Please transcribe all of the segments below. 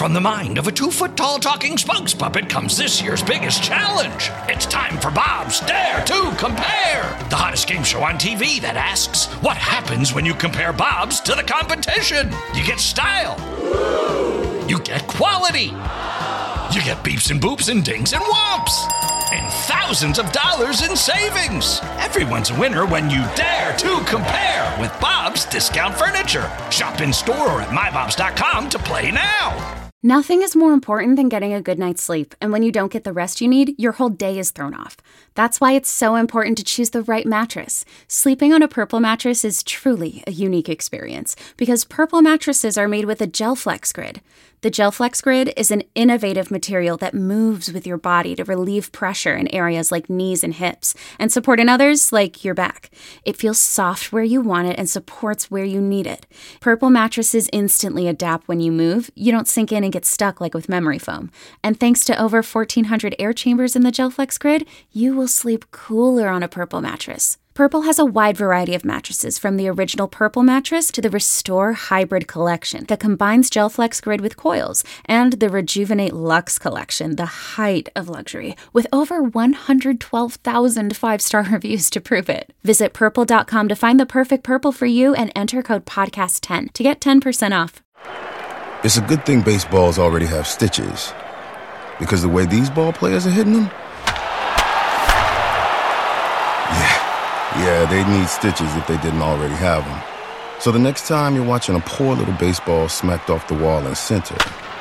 from the mind of a 2-foot-tall talking spokes puppet comes this year's biggest challenge. It's time for Bob's Dare to Compare, the hottest game show on TV that asks, what happens when you compare Bobs to the competition? You get style. You get quality. You get beeps and boops and dings and whomps. And thousands of dollars in savings. Everyone's a winner when you dare to compare with Bob's Discount Furniture. Shop in store or at mybobs.com to play now. Nothing is more important than getting a good night's sleep, and when you don't get the rest you need, your whole day is thrown off. That's why it's so important to choose the right mattress. Sleeping on a Purple mattress is truly a unique experience, because Purple mattresses are made with a GelFlex Grid. The GelFlex Grid is an innovative material that moves with your body to relieve pressure in areas like knees and hips, and support in others like your back. It feels soft where you want it and supports where you need it. Purple mattresses instantly adapt when you move. You don't sink in and get stuck like with memory foam. And thanks to over 1,400 air chambers in the GelFlex Grid, you will sleep cooler on a Purple mattress. Purple has a wide variety of mattresses, from the original Purple mattress to the Restore Hybrid collection that combines GelFlex Grid with coils, and the Rejuvenate Luxe collection, the height of luxury, with over 112,000 5-star reviews to prove it. Visit Purple.com to find the perfect Purple for you and enter code PODCAST10 to get 10% off. It's a good thing baseballs already have stitches, because the way these ball players are hitting them, yeah, they need stitches if they didn't already have them. So the next time you're watching a poor little baseball smacked off the wall in center,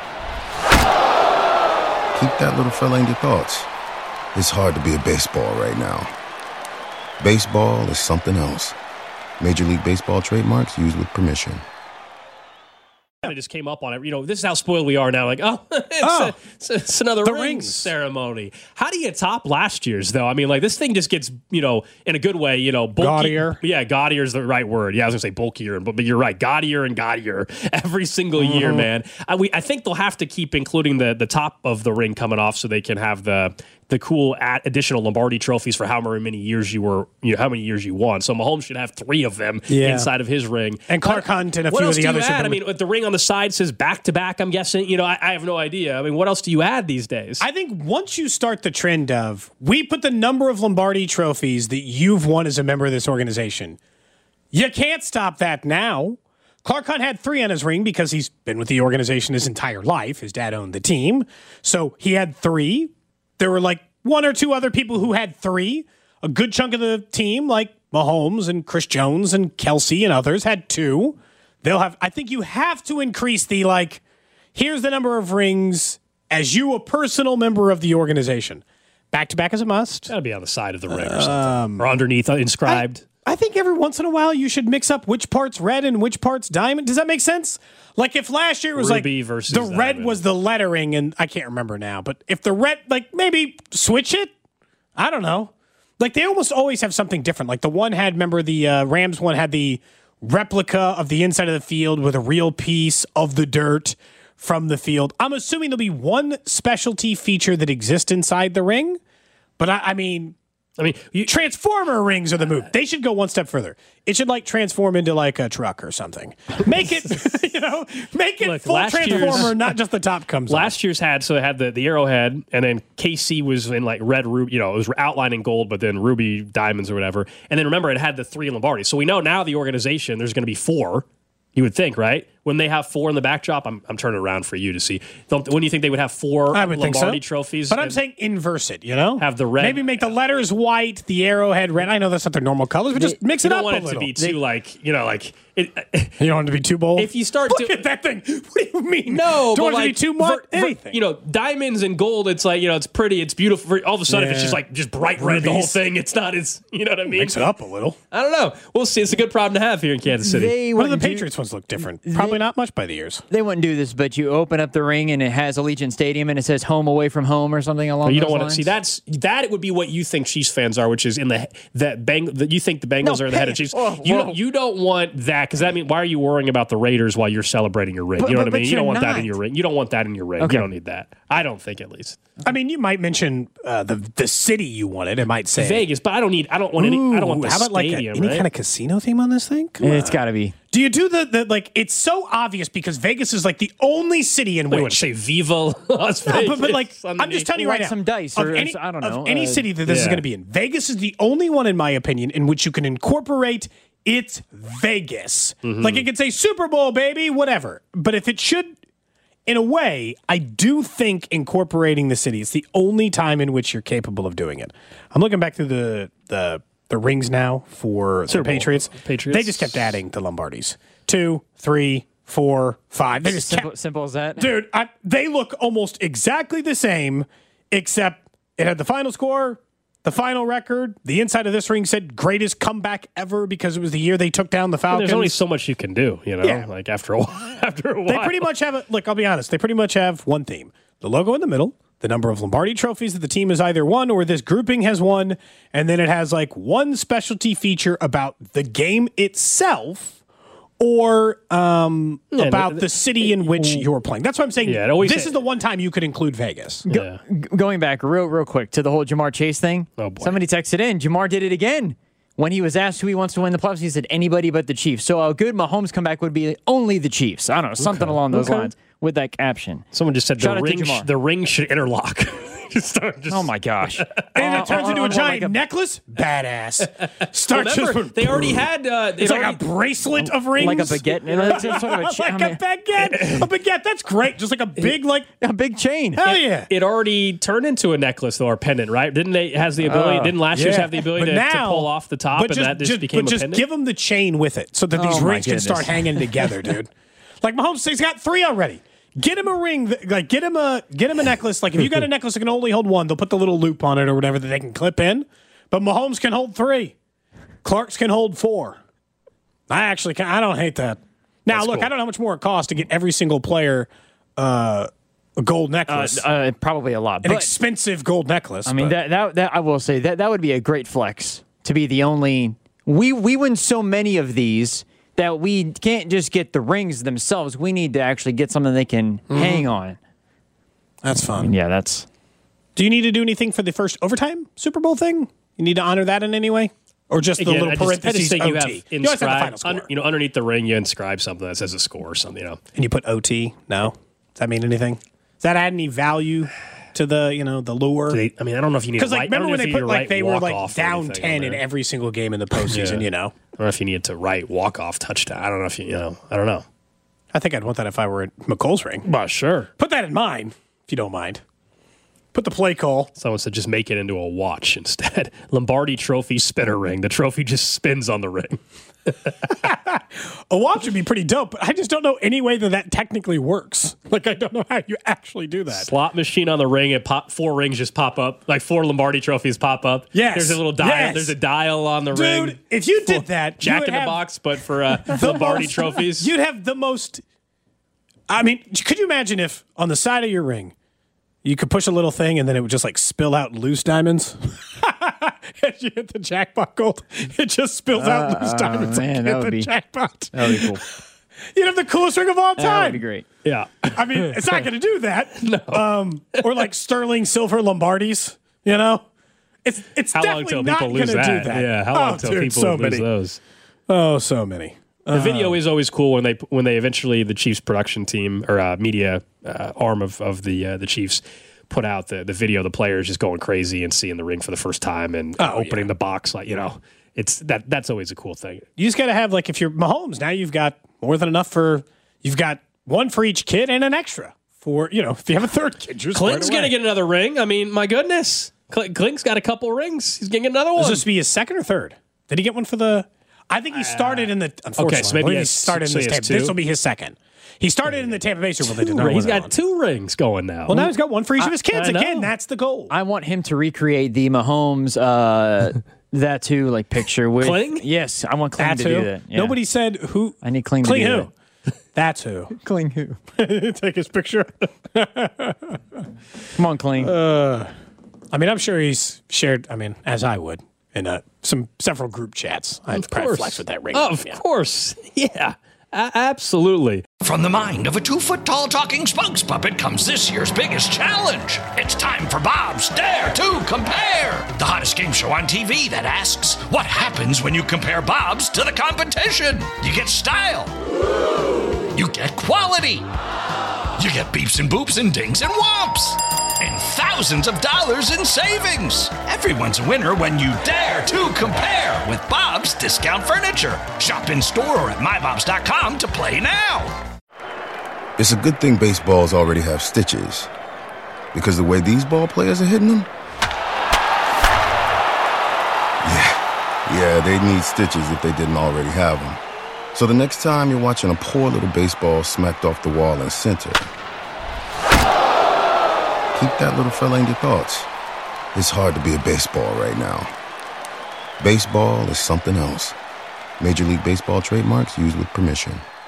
keep that little fella in your thoughts. It's hard to be a baseball right now. Baseball is something else. Major League Baseball trademarks used with permission. It just came up on it. You know, this is how spoiled we are now. Like, it's another rings ceremony. How do you top last year's, though? I mean, like, this thing just gets, in a good way, bulky. Gaudier. Yeah, gaudier is the right word. Yeah, I was going to say bulkier, but you're right. Gaudier and gaudier every single year, man. I think they'll have to keep including the top of the ring coming off so they can have the cool additional Lombardi trophies for how many years you won. So Mahomes should have 3 of them inside of his ring. And Clark Hunt and a few of the others. I mean, the ring on the side says back-to-back, I'm guessing. I have no idea. I mean, what else do you add these days? I think once you start the trend of, we put the number of Lombardi trophies that you've won as a member of this organization, you can't stop that now. Clark Hunt had 3 on his ring because he's been with the organization his entire life. His dad owned the team. So he had 3. There were like 1 or 2 other people who had 3. A good chunk of the team, like Mahomes and Chris Jones and Kelsey and others, had 2. I think you have to increase the, here's the number of rings as you, a personal member of the organization. Back-to-back is a must. Got to be on the side of the ring or something. Or underneath, inscribed. I think every once in a while you should mix up which part's red and which part's diamond. Does that make sense? Like if last year it was Ruby versus the red diamond was the lettering, and I can't remember now, but if the red, maybe switch it? I don't know. They almost always have something different. Like the one had, remember the Rams one had the replica of the inside of the field with a real piece of the dirt from the field. I'm assuming there'll be one specialty feature that exists inside the ring, but I mean, Transformer rings are the move. They should go one step further. It should transform into a truck or something. Make it, Look, full Transformer, not just the top comes Last year's had the arrowhead, and then KC was in red ruby, it was outlined in gold, but then ruby diamonds or whatever. And then remember, it had the 3 Lombardi. So we know now the organization, there's going to be 4. You would think, right? When they have 4 in the backdrop, I'm turning around for you to see. When do you think they would have 4 Lombardi trophies? But I'm saying inverse it, Have the red. Maybe make the letters white, the arrowhead red. I know that's not their normal colors, but just mix it up a little. You don't want it to be too, you don't want it to be too bold? If you start Look at that thing. What do you mean? No, don't want it to be too much? Anything. Diamonds and gold, it's it's pretty, it's beautiful. All of a sudden, if it's just bright red, the whole thing, it's not as, you know what I mean? Mix it up a little. I don't know. We'll see. It's a good problem to have here in Kansas City. What do the Patriots ones look different? Probably not much by the years. They wouldn't do this, but you open up the ring and it has Allegiant Stadium and it says home away from home or something along those lines. You don't want to see that. It would be what you think Chiefs fans are, which is in you think the Bengals are in the head of Chiefs. You don't want that, because that means, why are you worrying about the Raiders while you're celebrating your ring? You know what I mean? You don't want that in your ring. You don't want that in your ring. Okay. You don't need that. I don't think, at least. I mean, you might mention the city you wanted. It might say Vegas, but I don't want any. I don't want the how about stadium. Any kind of casino theme on this thing? It's got to be. Do you do the like? It's so obvious because Vegas is like the only city in They would which. say Viva Las Vegas. But like, I'm underneath. just telling you right Write now. some dice of or any, I don't know, of any city that this is yeah. going to be in. Vegas is the only one, in my opinion, in which you can incorporate it's Vegas. Like it could say Super Bowl, baby, whatever. But if it should, in a way, I do think incorporating the city is the only time in which you're capable of doing it. I'm looking back through the rings now for the Patriots. They just kept adding the Lombardis. 2, 3, 4, 5. They just Simple as that. Dude, they look almost exactly the same, except it had the final score, the final record. The inside of this ring said greatest comeback ever because it was the year they took down the Falcons. There's only so much you can do, you know. Yeah. Like after a while. They pretty much have look, I'll be honest. They pretty much have one theme: the logo in the middle, the number of Lombardi trophies that the team has either won or this grouping has won, and then it has like one specialty feature about the game itself. Or about the city in which you're playing. That's what I'm saying. This is the one time you could include Vegas. Going back real quick to the whole Jamar Chase thing. Oh, boy. Somebody texted in. Jamar did it again. When he was asked who he wants to win the playoffs, he said anybody but the Chiefs. So a good Mahomes comeback would be only the Chiefs. I don't know, something along those lines with that caption. Someone just said Shout out to Jamar. the ring should interlock. Oh my gosh! And it turns into a giant necklace. Badass. Start just. They already had. It's like a bracelet of rings. Like a baguette. It's sort of a like a baguette. A baguette. That's great. Just like a big, a big chain. Hell yeah. It already turned into a necklace though, or pendant, right? Didn't they? Has the ability? Didn't last year's have the ability to pull off the top, and that just became a pendant? Give them the chain with it, so that these rings can start hanging together, dude. Like Mahomes, he's got 3 already. Get him a ring, get him a necklace. Like if you got a necklace that can only hold 1, they'll put the little loop on it or whatever that they can clip in. But Mahomes can hold 3. Clark's can hold 4. I don't hate that. Now That's look, cool. I don't know how much more it costs to get every single player a gold necklace. Probably a lot. An expensive gold necklace. I mean, that I will say that would be a great flex to be the only. We win so many of these that we can't just get the rings themselves. We need to actually get something they can hang on. That's fun. Yeah, that's. Do you need to do anything for the first overtime Super Bowl thing? You need to honor that in any way? Or just the little parentheses you have OT? You always have the final score. underneath the ring, you inscribe something that says a score or something, you know. And you put OT? No? Does that mean anything? Does that add any value to the lure? I don't know if you need to write. Remember when they put they were down anything 10 in every single game in the postseason, you know? I don't know if you need to write walk-off touchdown. I don't know if I don't know. I think I'd want that if I were at McColl's ring. Well, sure. Put that in mine, if you don't mind. Put the play call. Someone said just make it into a watch instead. Lombardi Trophy spinner ring. The trophy just spins on the ring. A watch would be pretty dope, but I just don't know any way that technically works. Like, I don't know how you actually do that. Slot machine on the ring. 4 rings just pop up. Like 4 Lombardi trophies pop up. Yes. There's a little dial. Yes. There's a dial on the ring. Dude, if you did that, Jack in the Box, but for Lombardi trophies. You'd have the most. I mean, could you imagine if on the side of your ring, you could push a little thing and then it would just like spill out loose diamonds? As you hit the jackpot gold, it just spills out loose diamonds. Man, like hit the jackpot. That would be cool. You'd have the coolest ring of all time. That would be great. Yeah. I mean, it's not going to do that. No. Or like sterling silver Lombardis, you know? It's how long definitely till not people going lose to do that? that. Yeah, how long till people lose those? Oh, so many. The video is always cool when they eventually, the Chiefs production team or media arm of the Chiefs put out the video of the players just going crazy and seeing the ring for the first time and opening the box. Like, it's that's always a cool thing. You just got to have, like, if you're Mahomes, now you've got more than enough you've got one for each kid and an extra for, if you have a third kid. Clint's going to get another ring. I mean, my goodness. Clint's got a couple rings. He's going to get another one. Is this be his second or third? Did he get one for the... I think he started in the... Unfortunately, okay, so maybe he started in this. This will be his second. He started in the Tampa Bay Super Bowl. They did not win. He's got 2 rings going now. Well, now he's got one for each of his kids. Again, that's the goal. I want him to recreate the Mahomes that too, like picture with Cling. Yes, I want Cling that's to who? do that. Yeah. Nobody said who. I need Cling. Cling to do who? that. That's who. Cling who? Take his picture. Come on, Cling. I mean, I'm sure he's shared. I mean, as I would in several group chats. I'd probably flex with that ring. Of course, yeah. Absolutely. From the mind of a 2-foot-tall talking spokes puppet comes this year's biggest challenge. It's time for Bob's Dare to Compare, the hottest game show on TV that asks, what happens when you compare Bob's to the competition? You get style. You get quality. You get beeps and boops and dings and whomps. And thousands of dollars in savings. Everyone's a winner when you dare to compare with Bob's Discount Furniture. Shop in store or at mybobs.com to play now. It's a good thing baseballs already have stitches, because the way these ball players are hitting them, yeah, they need stitches if they didn't already have them. So the next time you're watching a poor little baseball smacked off the wall in center, keep that little fella in your thoughts. It's hard to be a baseball right now. Baseball is something else. Major League Baseball trademarks used with permission.